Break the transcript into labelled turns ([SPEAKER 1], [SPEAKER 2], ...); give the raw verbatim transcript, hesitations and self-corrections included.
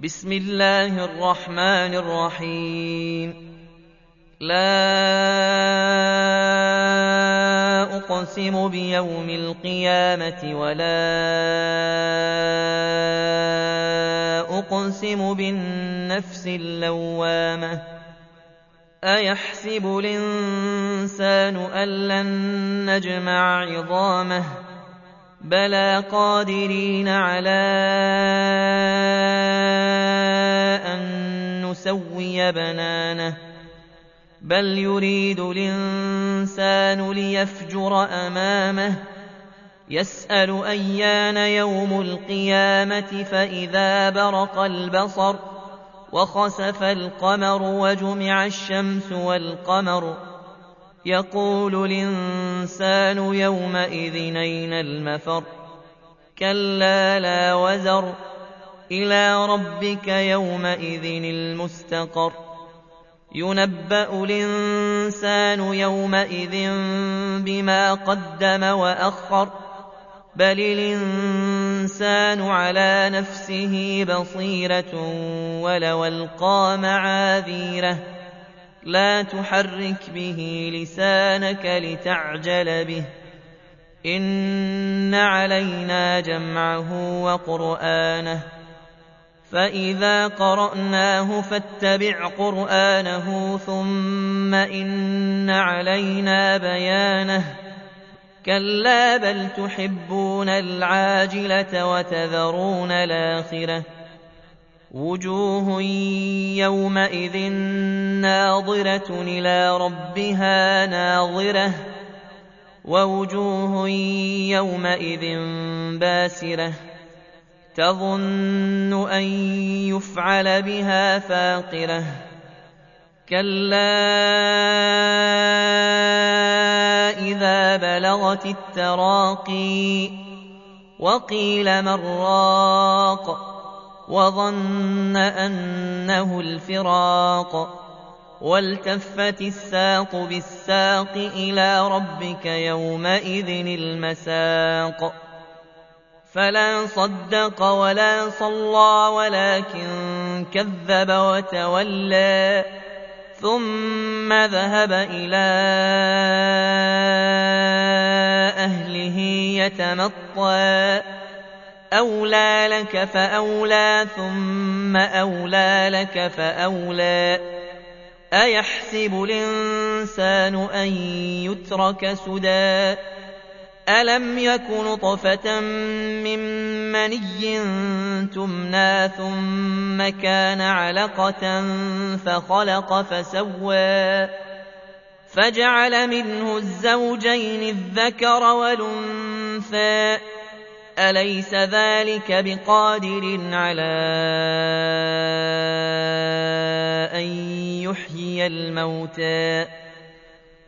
[SPEAKER 1] بسم الله الرحمن الرحيم لا أقسم بيوم القيامة ولا أقسم بالنفس اللوامة أيحسب الإنسان أن لن نجمع عظامه بلى قادرين على أن نسوي بنانه بل يريد الإنسان ليفجر أمامه يسأل أيان يوم القيامة فإذا برق البصر وخسف القمر وجمع الشمس والقمر يقول الإنسان يومئذ أين المفر كلا لا وزر إلى ربك يومئذ المستقر ينبأ الإنسان يومئذ بما قدم وأخر بل الإنسان على نفسه بصيرة ولو ألقى معاذيره لا تحرك به لسانك لتعجل به إن علينا جمعه وقرآنه فإذا قرأناه فاتبع قرآنه ثم إن علينا بيانه كلا بل تحبون العاجلة وتذرون الآخرة وجوه يومئذ ناظرة إلى ربها ناظرة ووجوه يومئذ باسرة تظن أن يفعل بها فاقرة كلا إذا بلغت التراقي وقيل من راق وظن أنه الفراق والتفت الساق بالساق إلى ربك يومئذ المساق فلا صدق ولا صلى ولكن كذب وتولى ثم ذهب إلى أهله يتمطى أولى لك فأولى ثم أولى لك فأولى أيحسب الإنسان أن يترك سدى ألم يك نطفة من مني تمنى ثم كان علقة فخلق فسوى فجعل منه الزوجين الذكر والأنثى أليس ذلك بقادر على أن يحيي الموتى